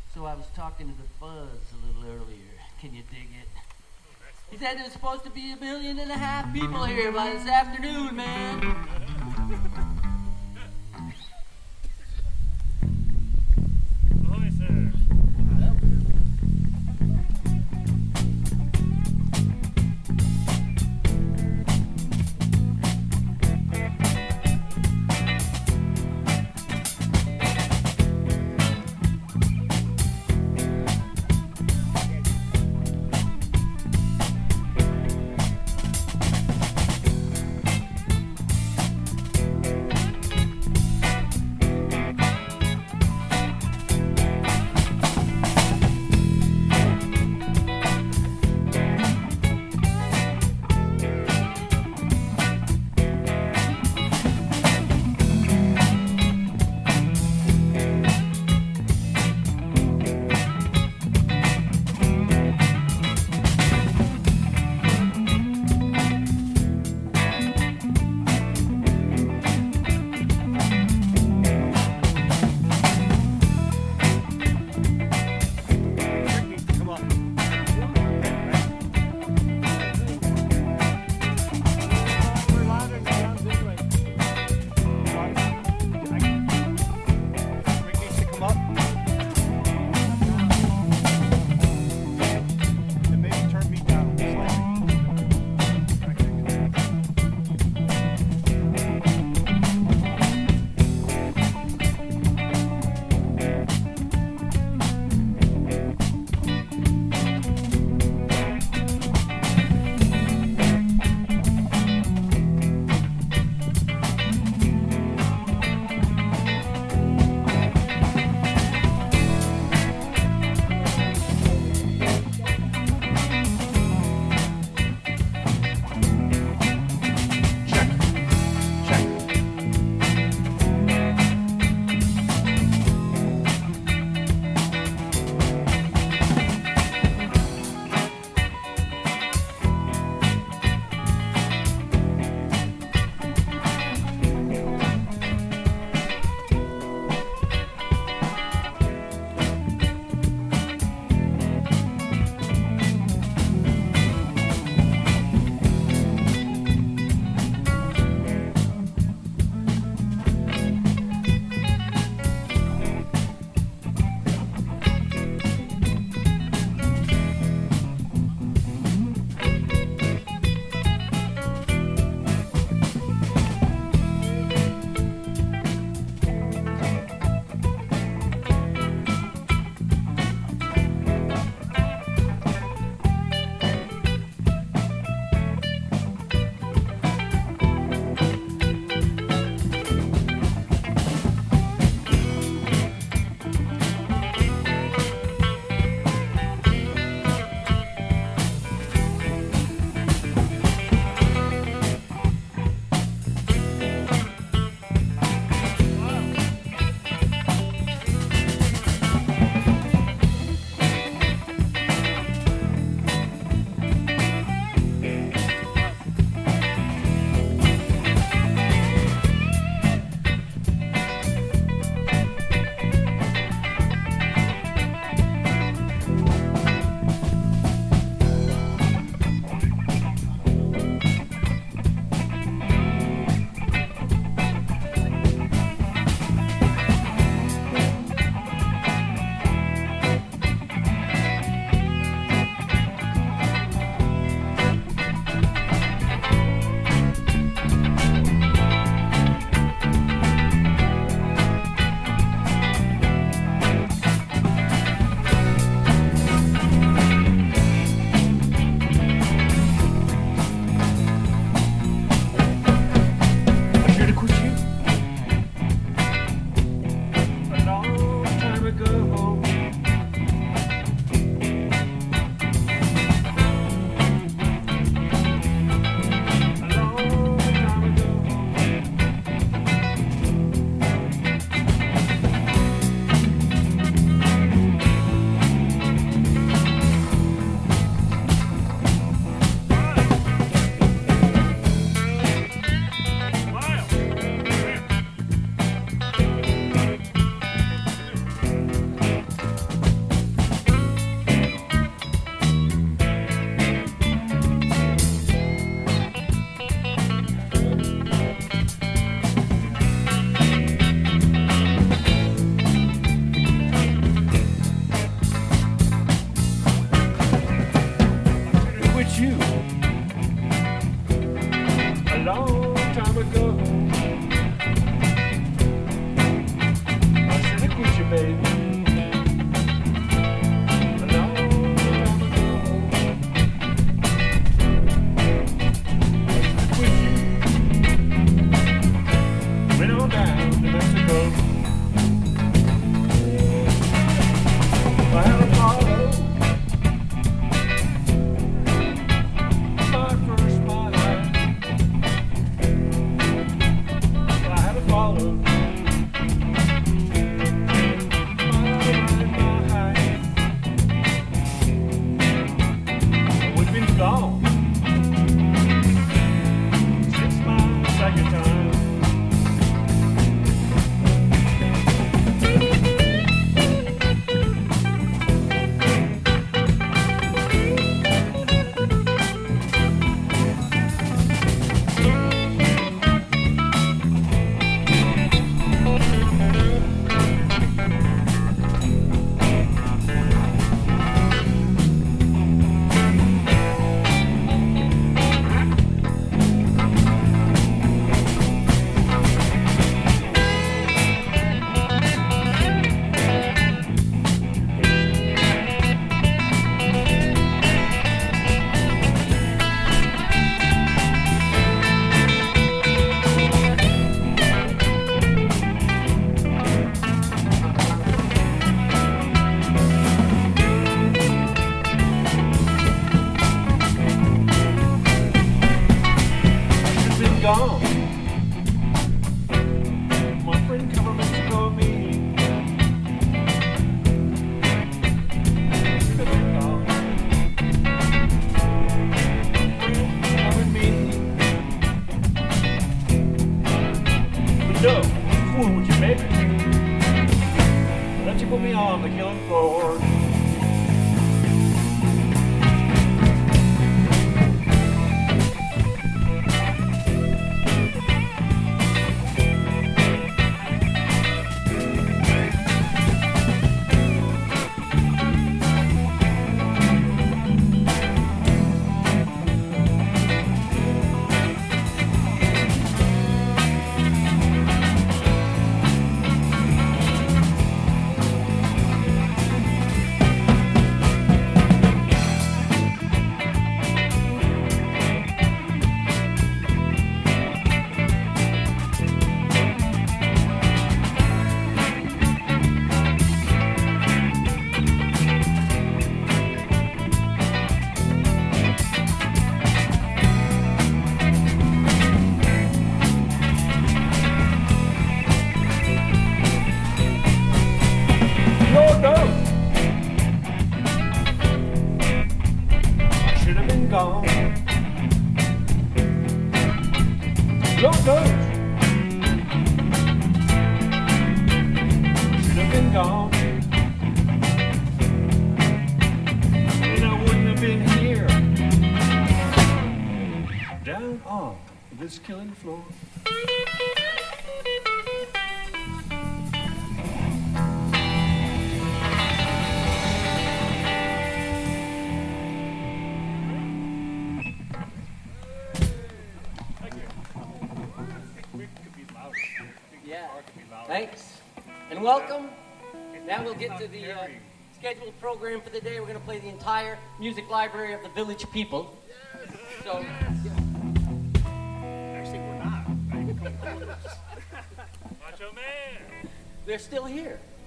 So I was talking to the fuzz a little earlier. Can you dig it? He said there's supposed to be 1.5 million people here by this afternoon, man. Ahoy, sir. baby. A long time ago. With you. Went on down to Mexico. I had a follow. My first smile. I had a follow. We've been gone 6 miles back in time. Gone. My friend covered Mexico and me. Should have been gone. Covered me. But no, fool with you, baby. Let you put me on the killing floor. Gone. Lord knows. Should have been gone. And I wouldn't have been here. Down on this killing floor. Thanks, and welcome. Now we'll get to the scheduled program for the day. We're going to play the entire music library of the Village People. So, Actually, we're not. Macho Man. they're still here.